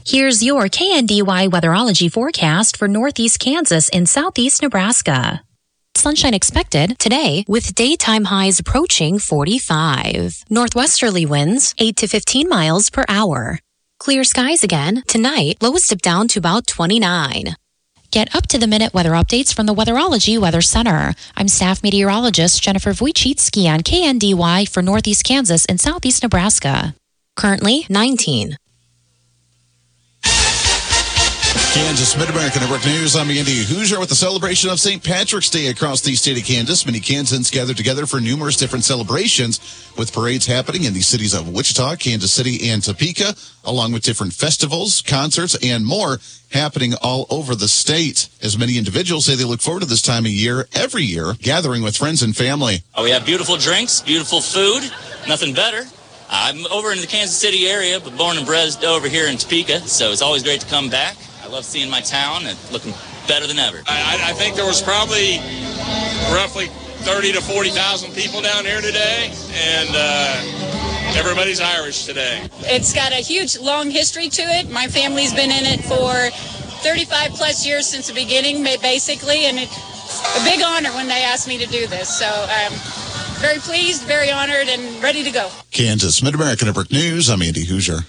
Here's your KNDY weatherology forecast for northeast Kansas and southeast Nebraska. Sunshine expected today with daytime highs approaching 45. Northwesterly winds 8 to 15 miles per hour. Clear skies again tonight, lowest dip down to about 29. Get up-to-the-minute weather updates from the Weatherology Weather Center. I'm staff meteorologist Jennifer Wojcicki on KNDY for northeast Kansas and southeast Nebraska. Currently 19. Kansas Mid-America Network News. I'm Andy Hoosier with the celebration of St. Patrick's Day across the state of Kansas. Many Kansans gathered together for numerous different celebrations, with parades happening in the cities of Wichita, Kansas City, and Topeka, along with different festivals, concerts, and more happening all over the state. As many individuals say they look forward to this time of year, every year, gathering with friends and family. We have beautiful drinks, beautiful food, nothing better. I'm over in the Kansas City area, but born and bred over here in Topeka, so it's always great to come back. I love seeing my town and looking better than ever. I think there was probably roughly 30 to 40,000 people down here today, and everybody's Irish today. It's got a huge, long history to it. My family's been in it for 35 plus years since the beginning, basically, and it's a big honor when they asked me to do this. So I'm very pleased, very honored, and ready to go. Kansas Mid-America Network News, I'm Andy Hoosier.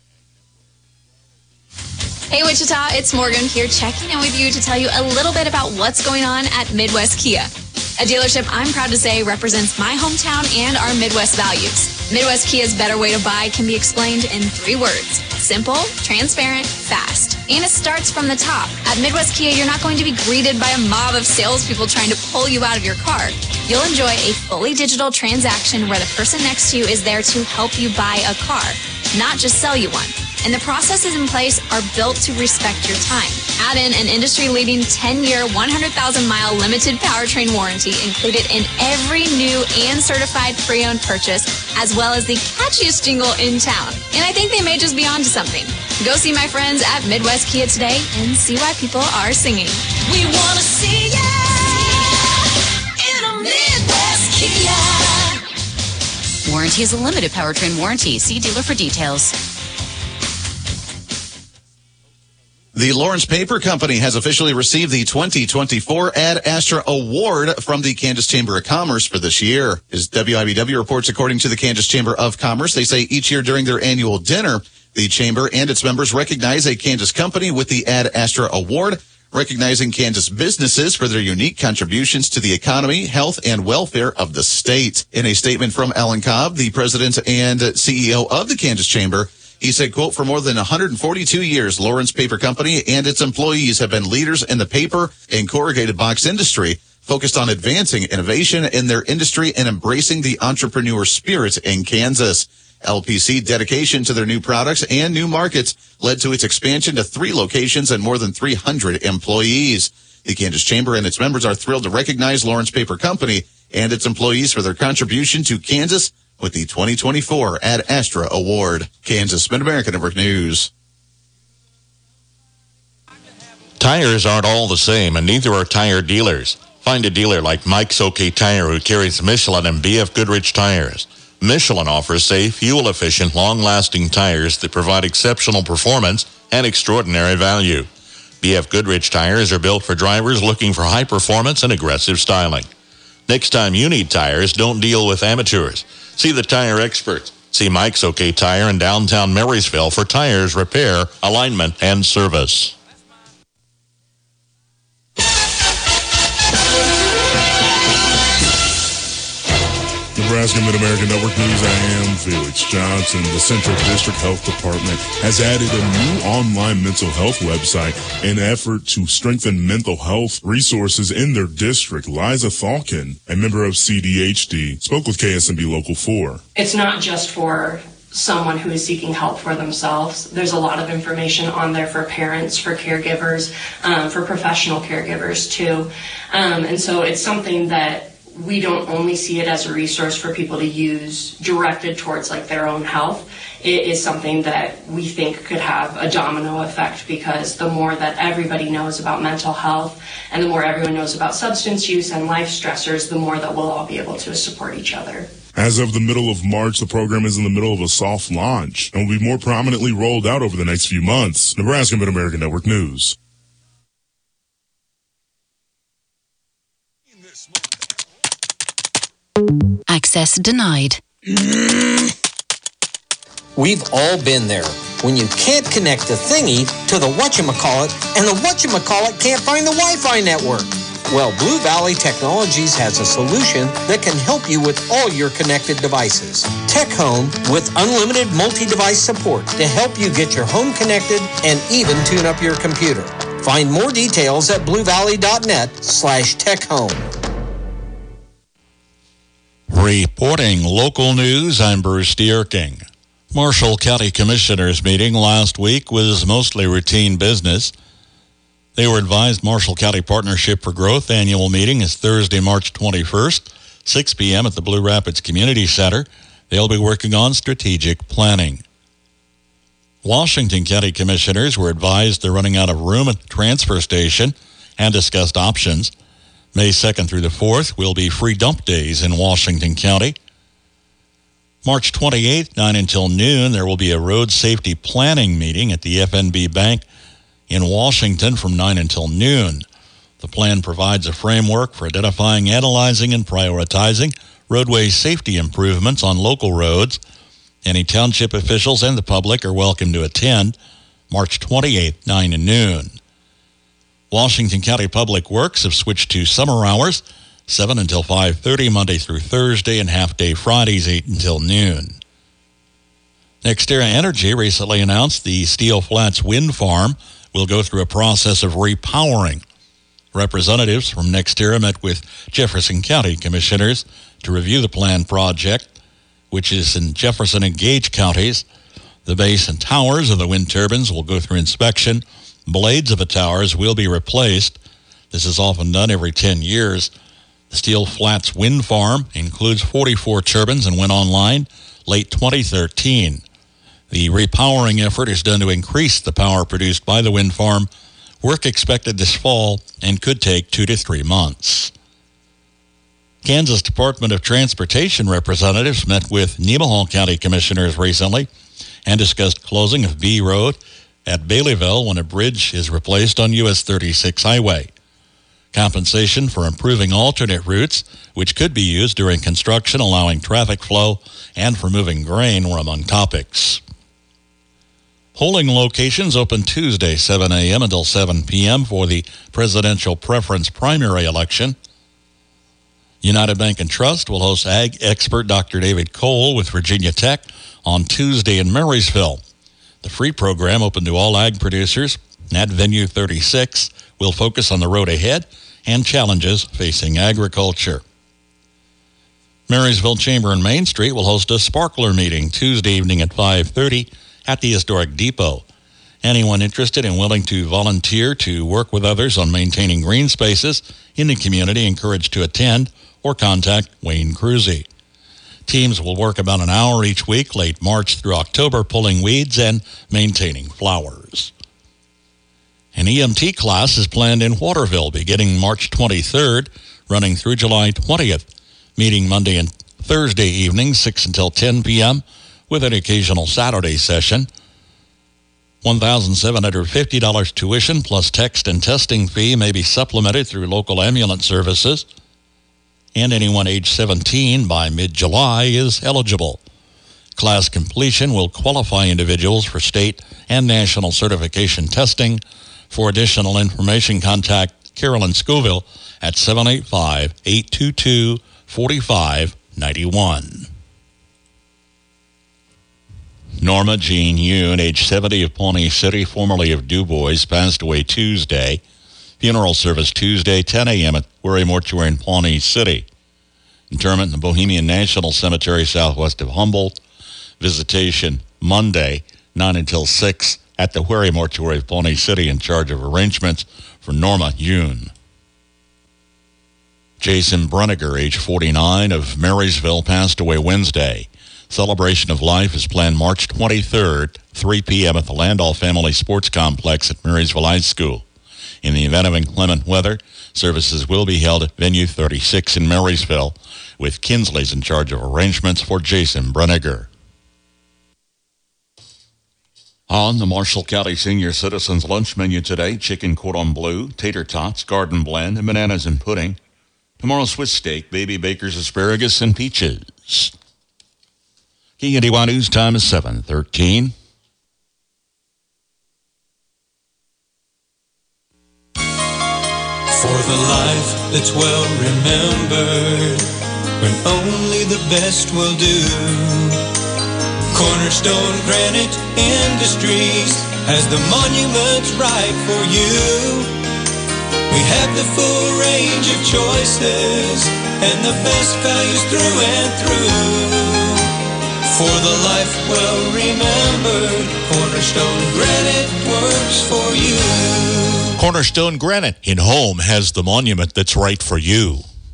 Hey Wichita, it's Morgan here checking in with you to tell you a little bit about what's going on at Midwest Kia. A dealership I'm proud to say represents my hometown and our Midwest values. Midwest Kia's better way to buy can be explained in 3 words: simple, transparent, fast. And it starts from the top. At Midwest Kia, you're not going to be greeted by a mob of salespeople trying to pull you out of your car. You'll enjoy a fully digital transaction where the person next to you is there to help you buy a car, not just sell you one. And the processes in place are built to respect your time. Add in an industry-leading 10-year, 100,000-mile limited powertrain warranty included in every new and certified pre-owned purchase, as well as the catchiest jingle in town. And I think they may just be onto something. Go see my friends at Midwest Kia today and see why people are singing. We want to see ya in a Midwest Kia. Warranty is a limited powertrain warranty. See dealer for details. The Lawrence Paper Company has officially received the 2024 Ad Astra Award from the Kansas Chamber of Commerce for this year. As WIBW reports, according to the Kansas Chamber of Commerce, they say each year during their annual dinner, the Chamber and its members recognize a Kansas company with the Ad Astra Award, recognizing Kansas businesses for their unique contributions to the economy, health, and welfare of the state. In a statement from Alan Cobb, the president and CEO of the Kansas Chamber, he said, quote, "For more than 142 years, Lawrence Paper Company and its employees have been leaders in the paper and corrugated box industry, focused on advancing innovation in their industry and embracing the entrepreneur spirit in Kansas. LPC dedication to their new products and new markets led to its expansion to 3 locations and more than 300 employees. The Kansas Chamber and its members are thrilled to recognize Lawrence Paper Company and its employees for their contribution to Kansas with the 2024 Ad Astra Award." Kansas Mid-America Network News. Tires aren't all the same, and neither are tire dealers. Find a dealer like Mike's OK Tire, who carries Michelin and BF Goodrich tires. Michelin offers safe, fuel-efficient, long-lasting tires that provide exceptional performance and extraordinary value. BF Goodrich tires are built for drivers looking for high performance and aggressive styling. Next time you need tires, don't deal with amateurs. See the tire experts. See Mike's OK Tire in downtown Marysville for tires, repair, alignment, and service. Nebraska Mid-America Network News, I am Felix Johnson. The Central District Health Department has added a new online mental health website in an effort to strengthen mental health resources in their district. Liza Thalkin, a member of CDHD, spoke with KSMB Local 4. It's not just for someone who is seeking help for themselves. There's a lot of information on there for parents, for caregivers, for professional caregivers too. And so it's something that we don't only see it as a resource for people to use directed towards like their own health. It is something that we think could have a domino effect, because the more that everybody knows about mental health and the more everyone knows about substance use and life stressors, the more that we'll all be able to support each other. As of the middle of March, the program is in the middle of a soft launch and will be more prominently rolled out over the next few months. Nebraska Mid-American Network News. Access denied. We've all been there. When you can't connect the thingy to the whatchamacallit, and the whatchamacallit can't find the Wi-Fi network. Well, Blue Valley Technologies has a solution that can help you with all your connected devices. Tech Home with unlimited multi-device support to help you get your home connected and even tune up your computer. Find more details at bluevalley.net/techhome. Reporting local news, I'm Bruce Dierking. Marshall County Commissioners meeting last week was mostly routine business. They were advised Marshall County Partnership for Growth annual meeting is Thursday, March 21st, 6 p.m. at the Blue Rapids Community Center. They'll be working on strategic planning. Washington County Commissioners were advised they're running out of room at the transfer station and discussed options. May 2nd through the 4th will be free dump days in Washington County. March 28th, 9 until noon, there will be a road safety planning meeting at the FNB Bank in Washington from 9 until noon. The plan provides a framework for identifying, analyzing, and prioritizing roadway safety improvements on local roads. Any township officials and the public are welcome to attend. March 28th, 9 to noon. Washington County Public Works have switched to summer hours, 7 until 5:30 Monday through Thursday, and half-day Fridays, 8 until noon. NextEra Energy recently announced the Steel Flats Wind Farm will go through a process of repowering. Representatives from NextEra met with Jefferson County commissioners to review the planned project, which is in Jefferson and Gage counties. The base and towers of the wind turbines will go through inspection. Blades of the towers will be replaced. This is often done every 10 years. The Steel Flats Wind Farm includes 44 turbines and went online late 2013. The repowering effort is done to increase the power produced by the wind farm. Work expected this fall and could take 2 to 3 months. Kansas Department of Transportation representatives met with Nemaha County commissioners recently and discussed closing of B Road at Baileyville when a bridge is replaced on US 36 highway. Compensation for improving alternate routes, which could be used during construction, allowing traffic flow, and for moving grain were among topics. Polling locations open Tuesday, 7 a.m. until 7 p.m. for the presidential preference primary election. United Bank and Trust will host ag expert Dr. David Cole with Virginia Tech on Tuesday in Marysville. The free program open to all ag producers at Venue 36 will focus on the road ahead and challenges facing agriculture. Marysville Chamber and Main Street will host a sparkler meeting Tuesday evening at 5:30 at the Historic Depot. Anyone interested and willing to volunteer to work with others on maintaining green spaces in the community encouraged to attend or contact Wayne Cruzy. Teams will work about an hour each week, late March through October, pulling weeds and maintaining flowers. An EMT class is planned in Waterville beginning March 23rd, running through July 20th, meeting Monday and Thursday evenings, 6 until 10 p.m., with an occasional Saturday session. $1,750 tuition plus text and testing fee may be supplemented through local ambulance services, and anyone age 17 by mid-July is eligible. Class completion will qualify individuals for state and national certification testing. For additional information, contact Carolyn Scoville at 785-822-4591. Norma Jean Yoon, age 70, of Pawnee City, formerly of DuBois, passed away Tuesday. Funeral service Tuesday, 10 a.m. at Wherry Mortuary in Pawnee City. Interment in the Bohemian National Cemetery southwest of Humboldt. Visitation Monday, 9 until 6 at the Wherry Mortuary of Pawnee City, in charge of arrangements for Norma Yoon. Jason Bruniger, age 49, of Marysville, passed away Wednesday. Celebration of life is planned March 23rd, 3 p.m. at the Landau Family Sports Complex at Marysville High School. In the event of inclement weather, services will be held at Venue 36 in Marysville, with Kinsley's in charge of arrangements for Jason Breniger. On the Marshall County Senior Citizens lunch menu today, chicken cordon bleu, tater tots, garden blend, and bananas and pudding. Tomorrow, Swiss steak, baby baker's asparagus, and peaches. KNDY News time is 7:13. For the life that's well remembered, when only the best will do. Cornerstone Granite Industries has the monuments right for you. We have the full range of choices and the best values through and through. For the life well remembered, Cornerstone Granite works for you. Cornerstone Granite in Home has the monument that's right for you.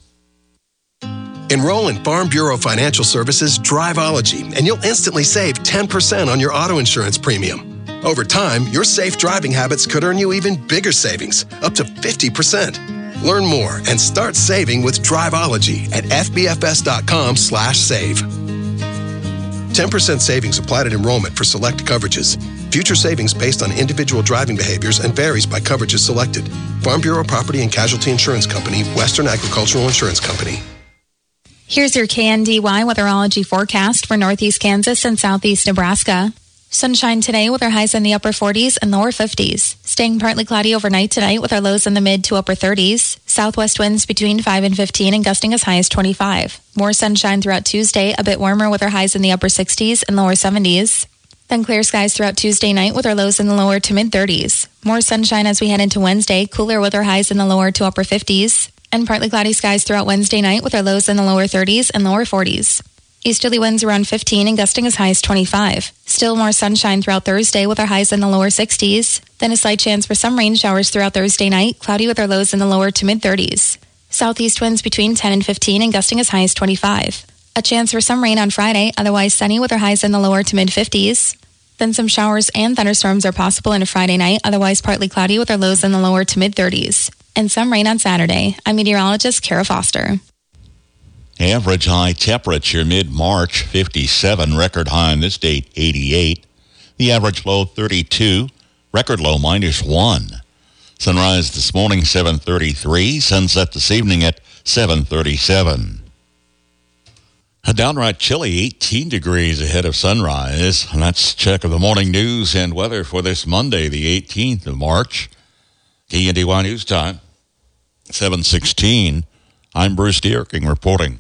Enroll in Farm Bureau Financial Services Driveology, and you'll instantly save 10% on your auto insurance premium. Over time, your safe driving habits could earn you even bigger savings, up to 50%. Learn more and start saving with Driveology at fbfs.com/save. 10% savings applied at enrollment for select coverages. Future savings based on individual driving behaviors and varies by coverages selected. Farm Bureau Property and Casualty Insurance Company, Western Agricultural Insurance Company. Here's your KNDY weatherology forecast for northeast Kansas and southeast Nebraska. Sunshine today with our highs in the upper 40s and lower 50s. Staying partly cloudy overnight tonight with our lows in the mid to upper 30s. Southwest winds between 5 and 15 and gusting as high as 25. More sunshine throughout Tuesday, a bit warmer with our highs in the upper 60s and lower 70s. Then clear skies throughout Tuesday night with our lows in the lower to mid 30s. More sunshine as we head into Wednesday, cooler with our highs in the lower to upper 50s. And partly cloudy skies throughout Wednesday night with our lows in the lower 30s and lower 40s. Easterly winds around 15 and gusting as high as 25. Still more sunshine throughout Thursday with our highs in the lower 60s. Then a slight chance for some rain showers throughout Thursday night, cloudy with our lows in the lower to mid 30s. Southeast winds between 10 and 15 and gusting as high as 25. A chance for some rain on Friday, otherwise sunny with our highs in the lower to mid 50s. Then some showers and thunderstorms are possible on a Friday night, otherwise partly cloudy with our lows in the lower to mid 30s. And some rain on Saturday. I'm meteorologist Kara Foster. Average high temperature mid-March, 57. Record high on this date, 88. The average low, 32. Record low, -1. Sunrise this morning, 7:33. Sunset this evening at 7:37. A downright chilly 18 degrees ahead of sunrise. And that's a check of the morning news and weather for this Monday, the 18th of March. KNDY News Time, 7:16. I'm Bruce Dierking reporting.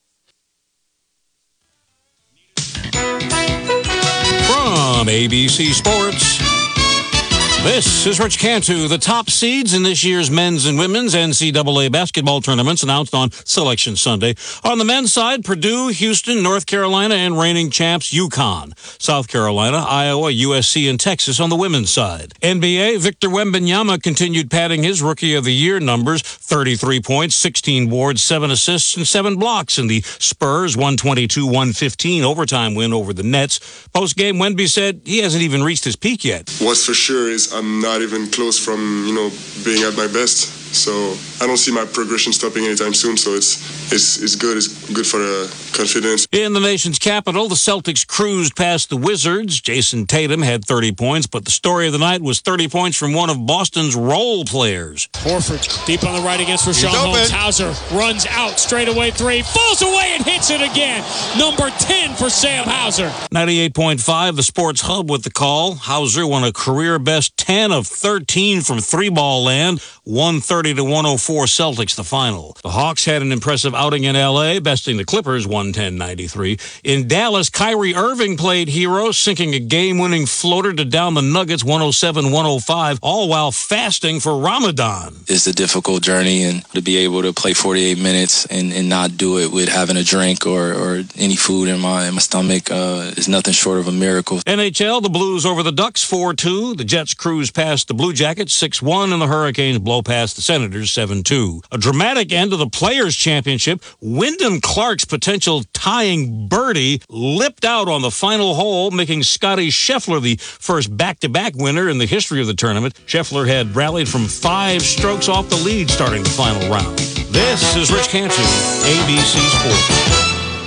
From ABC Sports, this is Rich Cantu. The top seeds in this year's men's and women's NCAA basketball tournaments announced on Selection Sunday. On the men's side, Purdue, Houston, North Carolina, and reigning champs UConn. South Carolina, Iowa, USC, and Texas on the women's side. NBA, Victor Wembanyama continued padding his Rookie of the Year numbers, 33 points, 16 boards, 7 assists, and 7 blocks in the Spurs' 122-115 overtime win over the Nets. Post-game, Wemby said he hasn't even reached his peak yet. What's for sure is I'm not even close from, being at my best. So I don't see my progression stopping anytime soon. So it's good. It's good for the confidence. In the nation's capital, the Celtics cruised past the Wizards. Jason Tatum had 30 points, but the story of the night was 30 points from one of Boston's role players. Horford deep on the right against Rashawn Holmes. Hauser runs out, straightaway three, falls away and hits it again. Number 10 for Sam Hauser. 98.5, the Sports Hub with the call. Hauser won a career-best 10 of 13 from three-ball land. 130-104 Celtics, the final. The Hawks had an impressive outing in L.A., besting the Clippers 110-93. In Dallas, Kyrie Irving played hero, sinking a game-winning floater to down the Nuggets 107-105, all while fasting for Ramadan. It's a difficult journey, and to be able to play 48 minutes and not do it with having a drink or any food in my stomach is nothing short of a miracle. NHL, the Blues over the Ducks 4-2. The Jets cruise past the Blue Jackets 6-1, and the Hurricanes blow past the Senators 7-2. A dramatic end to the Players' Championship. Wyndham Clark's potential tying birdie lipped out on the final hole, making Scotty Scheffler the first back-to-back winner in the history of the tournament. Scheffler had rallied from 5 strokes off the lead starting the final round. This is Rich Cantu, ABC Sports.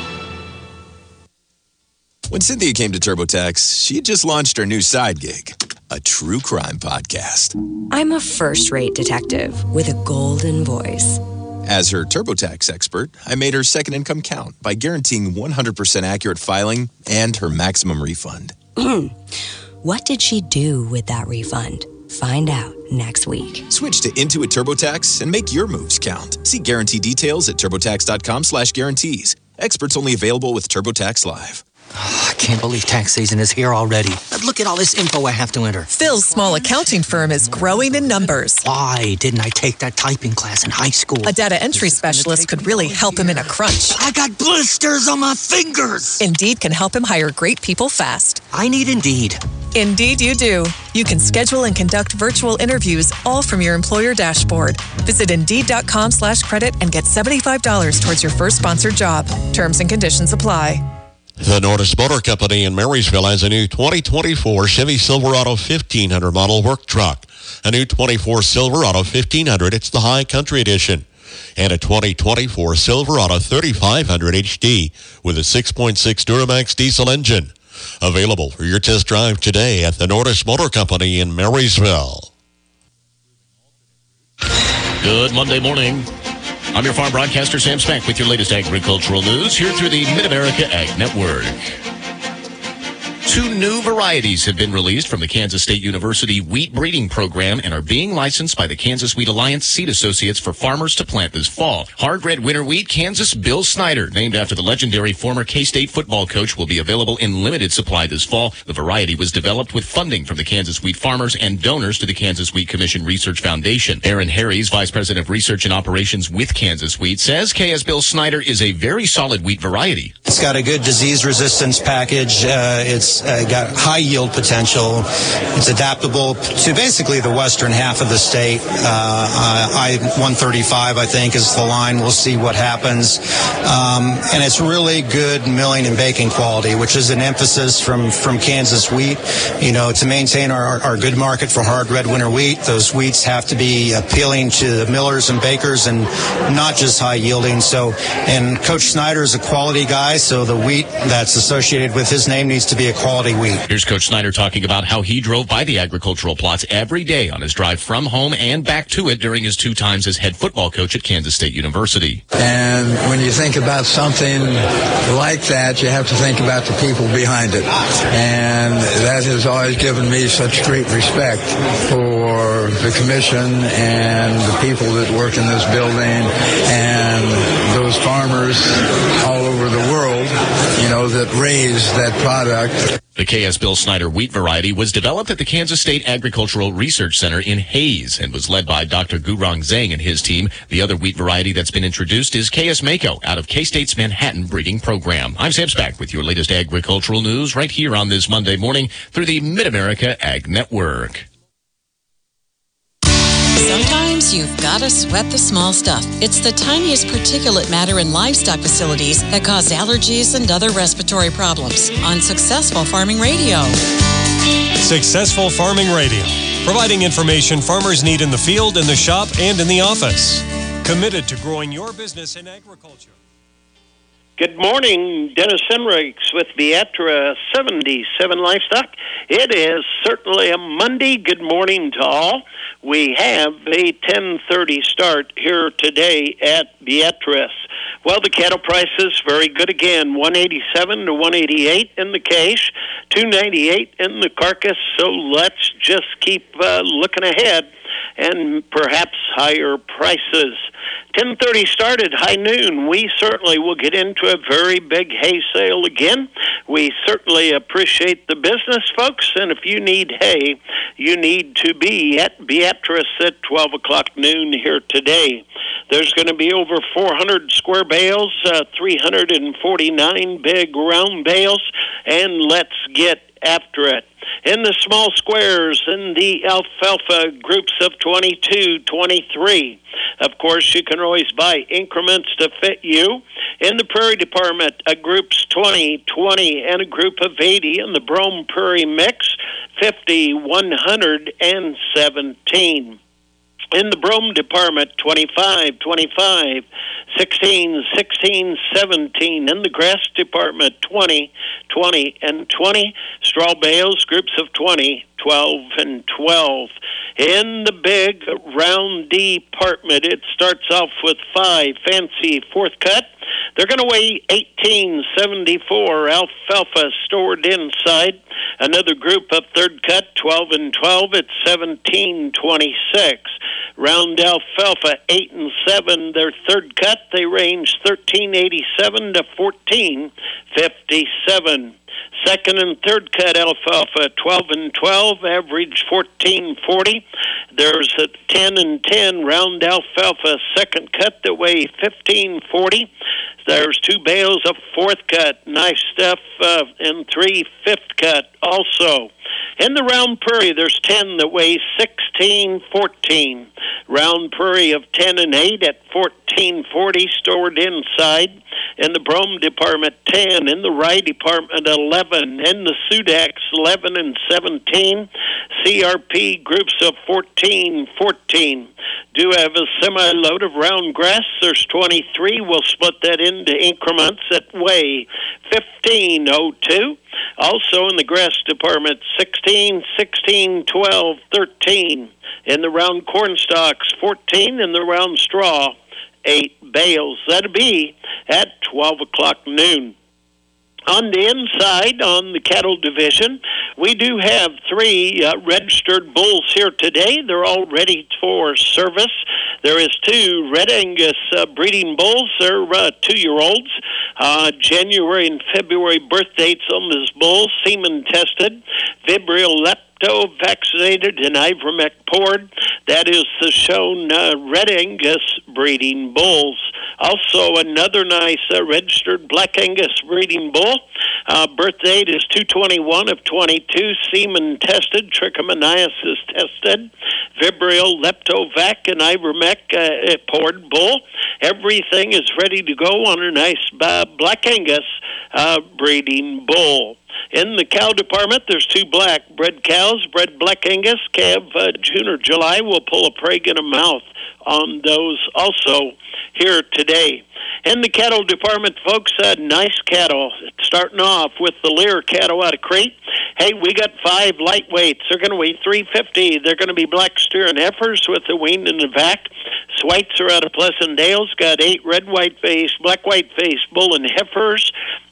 When Cynthia came to TurboTax, she had just launched her new side gig, a true crime podcast. I'm a first-rate detective with a golden voice. As her TurboTax expert, I made her second income count by guaranteeing 100% accurate filing and her maximum refund. What did she do with that refund? Find out next week. Switch to Intuit TurboTax and make your moves count. See guarantee details at turbotax.com/guarantees. Experts only available with TurboTax Live. Oh, I can't believe tax season is here already. Look at all this info I have to enter. Phil's small accounting firm is growing in numbers. Why didn't I take that typing class in high school? A data entry specialist could really help him in a crunch. I got blisters on my fingers. Indeed can help him hire great people fast. I need Indeed. Indeed you do. You can schedule and conduct virtual interviews all from your employer dashboard. Visit Indeed.com/credit and get $75 towards your first sponsored job. Terms and conditions apply. The Nordis Motor Company in Marysville has a new 2024 Chevy Silverado 1500 model work truck. A new 24 Silverado 1500, it's the High Country Edition. And a 2024 Silverado 3500 HD with a 6.6 Duramax diesel engine. Available for your test drive today at the Nordis Motor Company in Marysville. Good Monday morning. I'm your farm broadcaster, Sam Spank, with your latest agricultural news here through the Mid-America Ag Network. 2 new varieties have been released from the Kansas State University wheat breeding program and are being licensed by the Kansas Wheat Alliance Seed Associates for farmers to plant this fall. Hard red winter wheat Kansas Bill Snyder, named after the legendary former K-State football coach, will be available in limited supply this fall. The variety was developed with funding from the Kansas wheat farmers and donors to the Kansas Wheat Commission Research Foundation. Aaron Harries, Vice President of Research and Operations with Kansas Wheat, says KS Bill Snyder is a very solid wheat variety. It's got a good disease resistance package. It's got high yield potential. It's adaptable to basically the western half of the state. I-135, I think, is the line. We'll see what happens. And it's really good milling and baking quality, which is an emphasis from Kansas Wheat. You know, to maintain our good market for hard red winter wheat, those wheats have to be appealing to the millers and bakers and not just high yielding. So, and Coach Snyder is a quality guy, so the wheat that's associated with his name needs to be a quality wheat. Here's Coach Snyder talking about how he drove by the agricultural plots every day on his drive from home and back to it during his 2 times as head football coach at Kansas State University. And when you think about something like that, you have to think about the people behind it. And that has always given me such great respect for the commission and the people that work in this building and those farmers all over the world, you know, that raise that product. The KS Bill Snyder wheat variety was developed at the Kansas State Agricultural Research Center in Hayes and was led by Dr. Gurong Zhang and his team. The other wheat variety that's been introduced is KS Mako out of K-State's Manhattan breeding program. I'm Sam Spack with your latest agricultural news right here on this Monday morning through the Mid-America Ag Network. Sometimes you've got to sweat the small stuff. It's the tiniest particulate matter in livestock facilities that cause allergies and other respiratory problems. On Successful Farming Radio. Successful Farming Radio, providing information farmers need in the field, in the shop, and in the office. Committed to growing your business in agriculture. Good morning, Dennis Henricks with Viatra 77 Livestock. It is certainly a Monday. Good morning to all. We have a 10:30 start here today at Beatrice. Well, the cattle prices very good again, 187 to 188 in the cash, 298 in the carcass. So let's just keep looking ahead and perhaps higher prices. 10:30 started high noon. We certainly will get into a very big hay sale again. We certainly appreciate the business, folks, and if you need hay, you need to be at Beatrice at 12 o'clock noon here today. There's going to be over 400 square bales, 349 big round bales, and let's get after it. In the small squares, in the alfalfa groups of 22, 23. Of course, you can always buy increments to fit you. In the prairie department, a groups 20, 20, and a group of 80. In the brome prairie mix, 50, 117. In the brome department, 25, 25, 16, 16, 17. In the grass department, 20, 20, and 20. Straw bales, groups of 20, 12, and 12. In the big round department, it starts off with 5, fancy fourth cut. They're going to weigh 1874, alfalfa stored inside. Another group of third cut, 12 and 12, it's 1726. Round alfalfa, 8 and 7, their third cut, they range 1387 to 1457. Second and third cut alfalfa, 12 and 12, average 1440. There's a 10 and 10 round alfalfa second cut that weigh 1540. There's 2 bales of fourth cut, nice stuff, and 3 fifth cut also. In the round prairie, there's 10 that weigh 1614. Round prairie of 10 and 8 at 1440 stored inside. In the brome department, 10. In the rye department, 11. In the Sudax, 11 and 17. CRP groups of 14, 14. Do have a semi-load of round grass. There's 23. We'll split that into increments that weigh 1502. Also in the grass department, 16, 16, 12, 13. In the round corn stalks, 14. In the round straw, 8 bales. That'll be at 12 o'clock noon. On the inside, on the cattle division, we do have 3 registered bulls here today. They're all ready for service. There is 2 Red Angus breeding bulls. They're 2-year-olds. January and February birth dates on this bull, semen tested, Vibrio lepto vaccinated, and Ivermectin poured. That is the shown Red Angus breeding bulls. Also, another nice registered Black Angus breeding bull. Birth date is 2/21 of 22. Semen tested, trichomoniasis tested, Vibrio leptovac, and Ivermectin poured bull. Everything is ready to go on a nice Black Angus breeding bull. In the cow department, there's 2 black bred cows, bred Black Angus, calf June or July. We'll pull a preg and a mouth on those also here today. In the cattle department, folks, nice cattle. Starting off with the Lear cattle out of Crete. Hey, we got 5 lightweights. They're going to weigh 350. They're going to be black steer and heifers with the wean and the vac. Swites are out of Pleasantdale's. Got 8 red white face, black white face bull and heifers.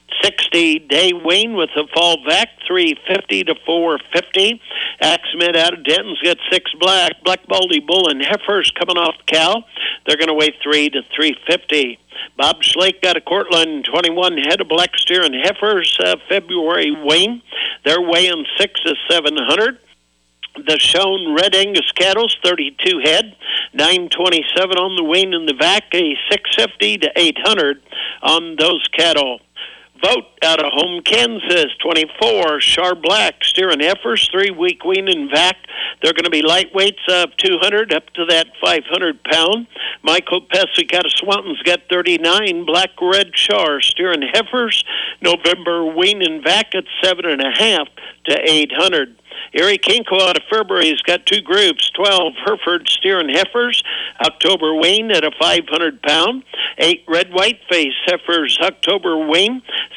60-day wean with a fall vac, 350 to 450. Axmed out of Denton's got 6 black baldy bull and heifers coming off the cow. They're going to weigh 3 to 350. Bob Schlake out of Cortland, 21 head of black steer and heifers, February wean. They're weighing 6 to 700. The shown Red Angus cattle's 32 head, 927 on the wean and the vac, a 650 to 800 on those cattle. Vote out of Home, Kansas, 24, Char Black, steer and heifers, 3-week wean and vac. They're going to be lightweights of 200 up to that 500-pound. Michael Pesek out of Swanton's got 39, Black Red Char, steer and heifers. November wean and vac at 7.5 to 800. Erie Kinko out of Fairbury's got 2 groups, 12 Hereford steer and heifers, October wean at a 500-pound, 8 red white face heifers, October wean,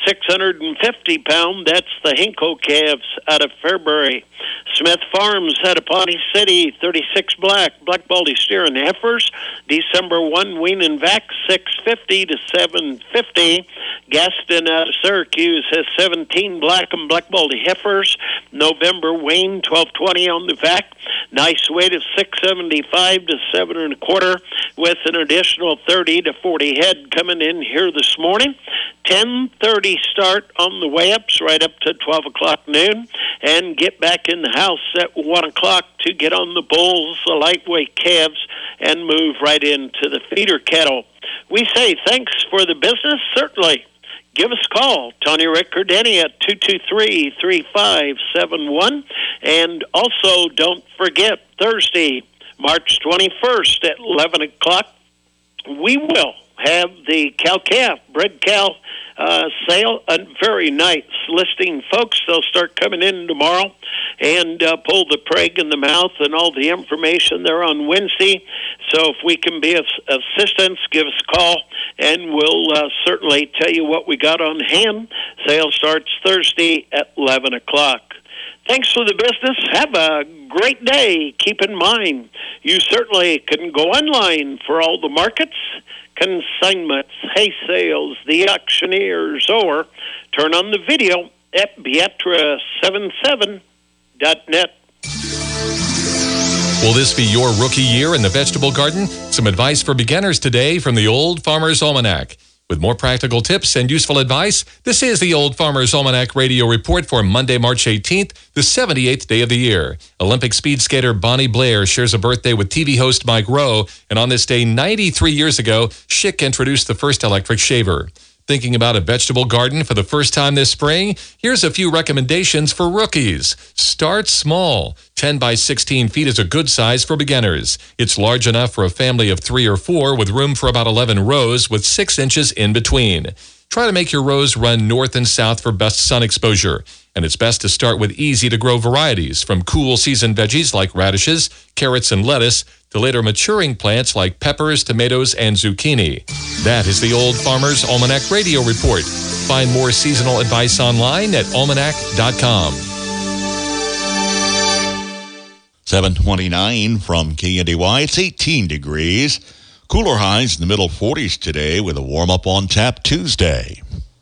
650-pound. That's the Hinkle calves out of Fairbury. Smith Farms out of Pawnee City, 36 black baldy steer and heifers, December 1 wean and vac, 650 to 750. Gaston out of Syracuse has 17 black and black baldy heifers, November wean, 1220 on the vac. Nice weight of 675 to 7 1/4, with an additional 30 to 40 head coming in here this morning. 10:30 start on the weigh-ups right up to 12 o'clock noon, and get back in the house at 1 o'clock to get on the bulls, the lightweight calves, and move right into the feeder cattle. We say thanks for the business, certainly. Give us a call, Tony Rick or Denny at 223-3571. And also, don't forget, Thursday, March 21st at 11 o'clock, we will have the cow-calf, bred cow sale. Very nice listing, folks. They'll start coming in tomorrow and pull the preg in the mouth and all the information there on Wednesday. So if we can be of assistance, give us a call, and we'll certainly tell you what we got on hand. Sale starts Thursday at 11 o'clock. Thanks for the business. Have a great day. Keep in mind, you certainly can go online for all the markets, consignments, hay sales, the auctioneers, or turn on the video at Beatra77.net. Will this be your rookie year in the vegetable garden? Some advice for beginners today from the Old Farmer's Almanac. With more practical tips and useful advice, this is the Old Farmer's Almanac Radio Report for Monday, March 18th, the 78th day of the year. Olympic speed skater Bonnie Blair shares a birthday with TV host Mike Rowe, and on this day 93 years ago, Schick introduced the first electric shaver. Thinking about a vegetable garden for the first time this spring? Here's a few recommendations for rookies. Start small. 10 by 16 feet is a good size for beginners. It's large enough for a family of 3 or 4 with room for about 11 rows with 6 inches in between. Try to make your rows run north and south for best sun exposure. And it's best to start with easy-to-grow varieties, from cool season veggies like radishes, carrots, and lettuce, to later maturing plants like peppers, tomatoes, and zucchini. That is the Old Farmer's Almanac Radio Report. Find more seasonal advice online at almanac.com. 729 from KNDY. It's 18 degrees. Cooler highs in the middle 40s today with a warm-up on tap Tuesday.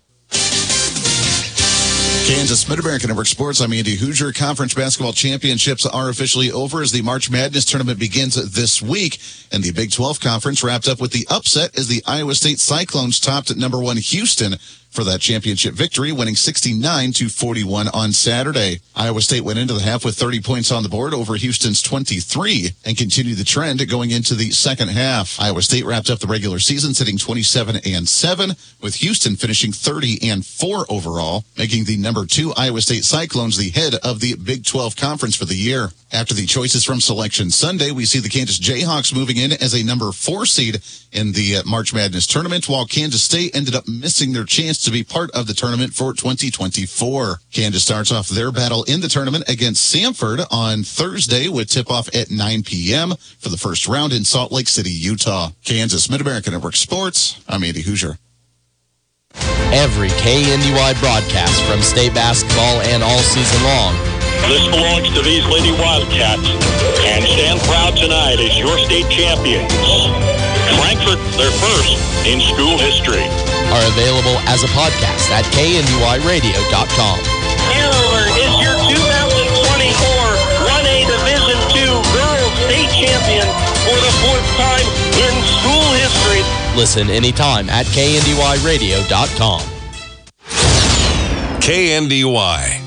Kansas Mid-American Network Sports. I'm Andy Hoosier. Conference basketball championships are officially over as the March Madness tournament begins this week. And the Big 12 Conference wrapped up with the upset as the Iowa State Cyclones topped at number 1 Houston for that championship victory, winning 69-41 on Saturday. Iowa State went into the half with 30 points on the board over Houston's 23 and continued the trend going into the second half. Iowa State wrapped up the regular season sitting 27-7, with Houston finishing 30-4 overall, making the number 2 Iowa State Cyclones the head of the Big 12 Conference for the year. After the choices from Selection Sunday, we see the Kansas Jayhawks moving in as a number 4 seed in the March Madness tournament, while Kansas State ended up missing their chance to be part of the tournament for 2024. Kansas starts off their battle in the tournament against Samford on Thursday with tip-off at 9 p.m. for the first round in Salt Lake City, Utah. Kansas Mid-American Network Sports, I'm Andy Hoosier. Every KNDY broadcast from state basketball and all season long. This belongs to these Lady Wildcats, and stand proud tonight as your state champions. Frankfort, their first in school history. Are available as a podcast at kndyradio.com. Hanover is your 2024 1A Division II Girls State Champion for the 4th time in school history. Listen anytime at kndyradio.com. KNDY.